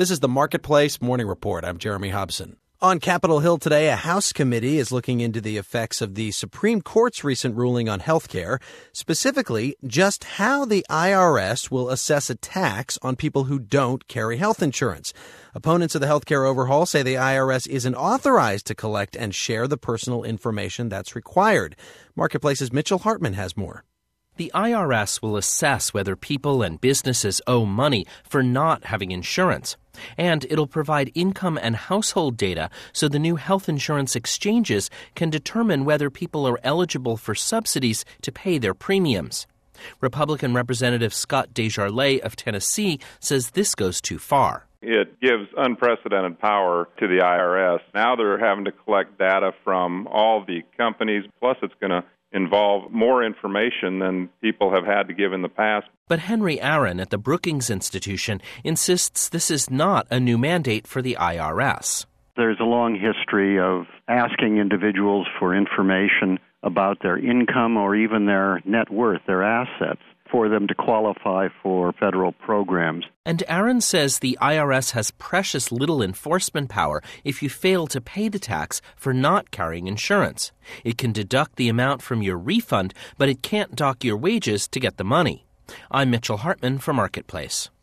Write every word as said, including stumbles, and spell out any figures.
This is the Marketplace Morning Report. I'm Jeremy Hobson. On Capitol Hill today, a House committee is looking into the effects of the Supreme Court's recent ruling on health care, specifically just how the I R S will assess a tax on people who don't carry health insurance. Opponents of the health care overhaul say the I R S isn't authorized to collect and share the personal information that's required. Marketplace's Mitchell Hartman has more. The I R S will assess whether people and businesses owe money for not having insurance. And it'll provide income and household data so the new health insurance exchanges can determine whether people are eligible for subsidies to pay their premiums. Republican Representative Scott DesJarlais of Tennessee says this goes too far. It gives unprecedented power to the I R S. Now they're having to collect data from all the companies, plus it's going to involve more information than people have had to give in the past. But Henry Aaron at the Brookings Institution insists this is not a new mandate for the I R S. There's a long history of asking individuals for information about their income or even their net worth, their assets, for them to qualify for federal programs. And Aaron says the I R S has precious little enforcement power if you fail to pay the tax for not carrying insurance. It can deduct the amount from your refund, but it can't dock your wages to get the money. I'm Mitchell Hartman for Marketplace.